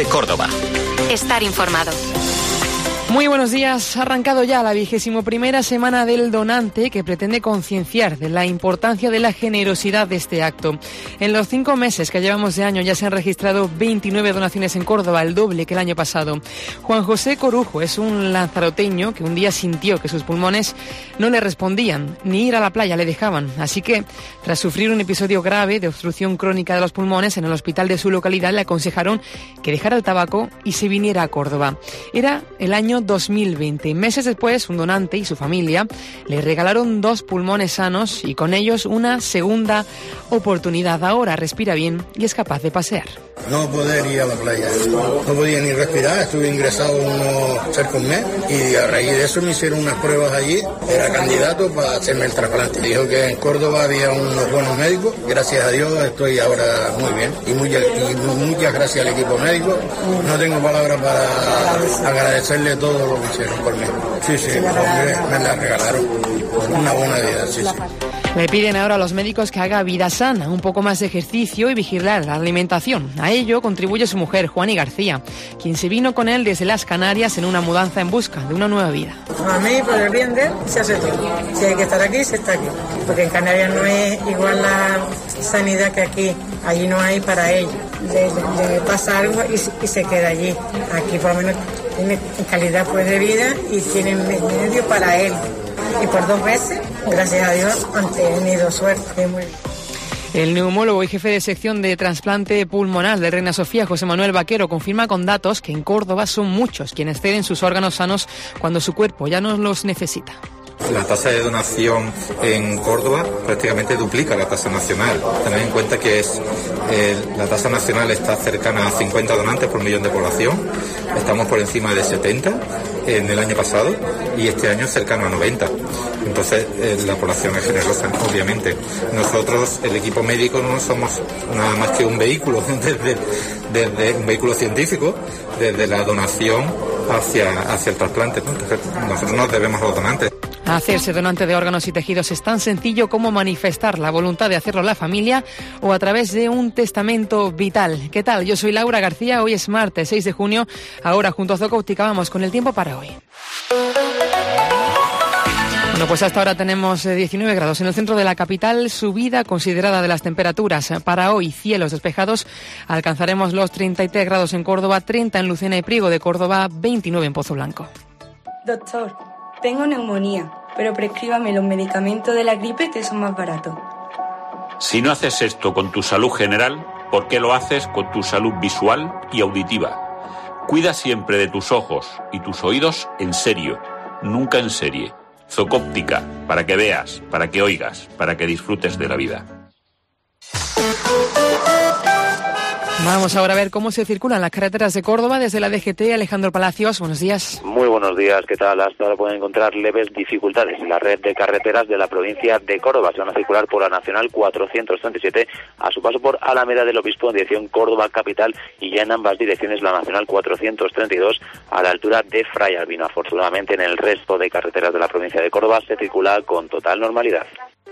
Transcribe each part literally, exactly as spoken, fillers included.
COPE Córdoba. Estar informado. Muy buenos días. Ha arrancado ya la vigésimo primera semana del donante, que pretende concienciar de la importancia de la generosidad de este acto. En los cinco meses que llevamos de año ya se han registrado veintinueve donaciones en Córdoba, el doble que el año pasado. Juan José Corujo es un lanzaroteño que un día sintió que sus pulmones no le respondían, ni ir a la playa le dejaban. Así que, tras sufrir un episodio grave de obstrucción crónica de los pulmones en el hospital de su localidad, le aconsejaron que dejara el tabaco y se viniera a Córdoba. Era el año dos mil veinte. Meses después, un donante y su familia le regalaron dos pulmones sanos y con ellos una segunda oportunidad. Ahora respira bien y es capaz de pasear. No poder ir a la playa, no podía ni respirar, estuve ingresado unos cerca de un mes y a raíz de eso me hicieron unas pruebas allí, era candidato para hacerme el trasplante. Dijo que en Córdoba había unos buenos médicos, gracias a Dios estoy ahora muy bien y, muy, y muchas gracias al equipo médico. No tengo palabras para agradecerle todo lo que hicieron por mí. Sí, sí, hombre, me la regalaron, una buena vida, sí, sí. Le piden ahora a los médicos que haga vida sana, un poco más de ejercicio y vigilar la alimentación. A ello contribuye su mujer, Juani García, quien se vino con él desde las Canarias en una mudanza en busca de una nueva vida. A mí, por el bien de él, se hace todo. Si hay que estar aquí, se está aquí. Porque en Canarias no es igual la sanidad que aquí. Allí no hay para ellos. Le, le pasa algo y, y se queda allí. Aquí por lo menos tiene calidad pues, de vida y tiene medio para él. Y por dos veces, gracias a Dios, han tenido suerte. Muy bien. El neumólogo y jefe de sección de trasplante pulmonar de Reina Sofía, José Manuel Vaquero, confirma con datos que en Córdoba son muchos quienes ceden sus órganos sanos cuando su cuerpo ya no los necesita. La tasa de donación en Córdoba prácticamente duplica la tasa nacional. Tened en cuenta que es eh, la tasa nacional está cercana a cincuenta donantes por millón de población. Estamos por encima de setenta en el año pasado y este año cercano a noventa. Entonces eh, la población es generosa, obviamente. Nosotros, el equipo médico, no somos nada más que un vehículo, desde, desde un vehículo científico, desde la donación hacia, hacia el trasplante, ¿no? Entonces, nosotros nos debemos a los donantes. Hacerse donante de órganos y tejidos es tan sencillo como manifestar la voluntad de hacerlo la familia o a través de un testamento vital. ¿Qué tal? Yo soy Laura García, hoy es martes seis de junio, ahora junto a Zoco Óptica vamos con el tiempo para hoy. Bueno, pues hasta ahora tenemos diecinueve grados en el centro de la capital, subida considerada de las temperaturas. Para hoy, cielos despejados, alcanzaremos los treinta y tres grados en Córdoba, treinta en Lucena y Priego de Córdoba, veintinueve en Pozo Blanco. Doctor, tengo neumonía, pero prescríbame los medicamentos de la gripe que son más baratos. Si no haces esto con tu salud general, ¿por qué lo haces con tu salud visual y auditiva? Cuida siempre de tus ojos y tus oídos en serio, nunca en serie. Zoco Óptica, para que veas, para que oigas, para que disfrutes de la vida. Vamos ahora a ver cómo se circulan las carreteras de Córdoba desde la D G T. Alejandro Palacios, buenos días. Muy buenos días, ¿qué tal? Hasta ahora pueden encontrar leves dificultades en la red de carreteras de la provincia de Córdoba. Se van a circular por la Nacional cuatrocientos treinta y siete a su paso por Alameda del Obispo en dirección Córdoba Capital y ya en ambas direcciones la Nacional cuatrocientos treinta y dos a la altura de Fray Albino. Afortunadamente en el resto de carreteras de la provincia de Córdoba se circula con total normalidad.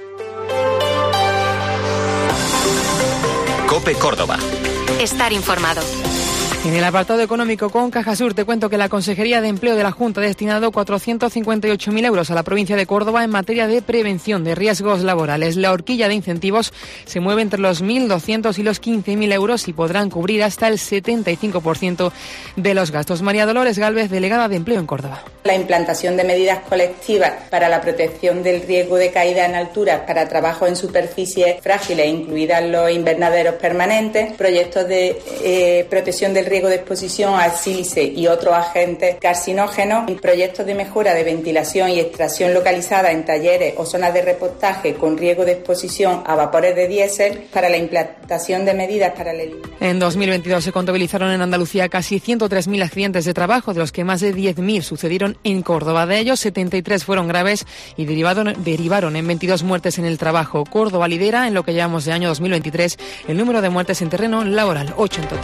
COPE Córdoba. Estar informado. En el apartado económico con Cajasur te cuento que la Consejería de Empleo de la Junta ha destinado cuatrocientos cincuenta y ocho mil euros a la provincia de Córdoba en materia de prevención de riesgos laborales. La horquilla de incentivos se mueve entre los mil doscientos y los quince mil euros y podrán cubrir hasta el setenta y cinco por ciento de los gastos. María Dolores Gálvez, delegada de Empleo en Córdoba. La implantación de medidas colectivas para la protección del riesgo de caída en altura para trabajo en superficies frágiles, incluidas los invernaderos permanentes, proyectos de eh, protección del riesgo de exposición al sílice y otros agentes carcinógenos, proyectos de mejora de ventilación y extracción localizada en talleres o zonas de repostaje con riesgo de exposición a vapores de diésel para la implantación de medidas para la eliminación. En dos mil veintidós se contabilizaron en Andalucía casi ciento tres mil accidentes de trabajo, de los que más de diez mil sucedieron en Córdoba. De ellos, setenta y tres fueron graves y derivaron, derivaron en veintidós muertes en el trabajo. Córdoba lidera, en lo que llevamos de año dos mil veintitrés, el número de muertes en terreno laboral, ocho en total.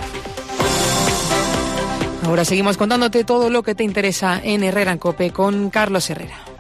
Ahora seguimos contándote todo lo que te interesa en Herrera en COPE con Carlos Herrera.